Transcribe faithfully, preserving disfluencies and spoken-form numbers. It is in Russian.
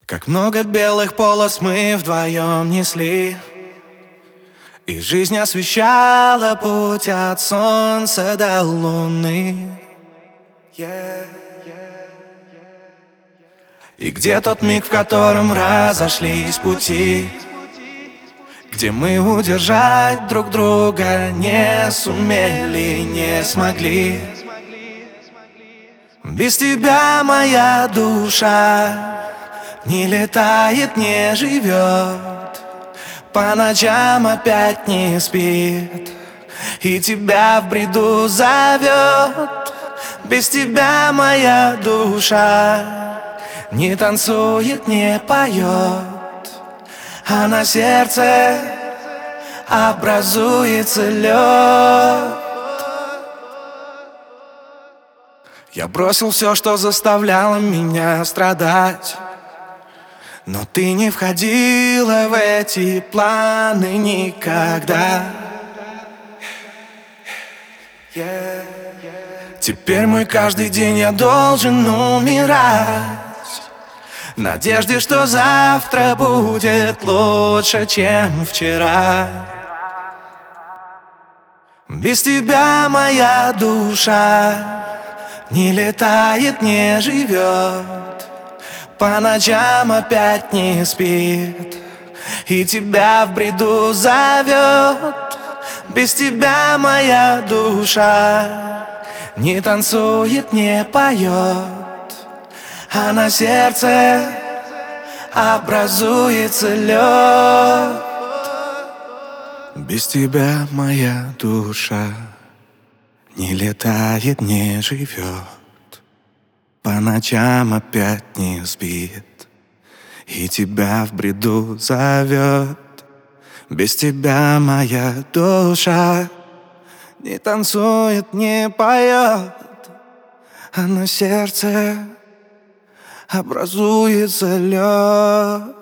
Как много белых полос мы вдвоем несли, и жизнь освещала путь от солнца до луны. Yeah. И где тот миг, в котором разошлись пути, где мы удержать друг друга не сумели, не смогли. Без тебя моя душа не летает, не живет, по ночам опять не спит, и тебя в бреду зовет. Без тебя моя душа не танцует, не поет, а на сердце образуется лед. Я бросил все, что заставляло меня страдать, но ты не входила в эти планы никогда. Yeah. Теперь мой каждый день я должен умирать в надежде, что завтра будет лучше, чем вчера. Без тебя моя душа не летает, не живет, по ночам опять не спит, и тебя в бреду зовет. Без тебя моя душа не танцует, не поет, а на сердце образуется лед. Без тебя моя душа не летает, не живет, по ночам опять не спит, и тебя в бреду зовет. Без тебя моя душа не танцует, не поет, а на сердце образуется лед.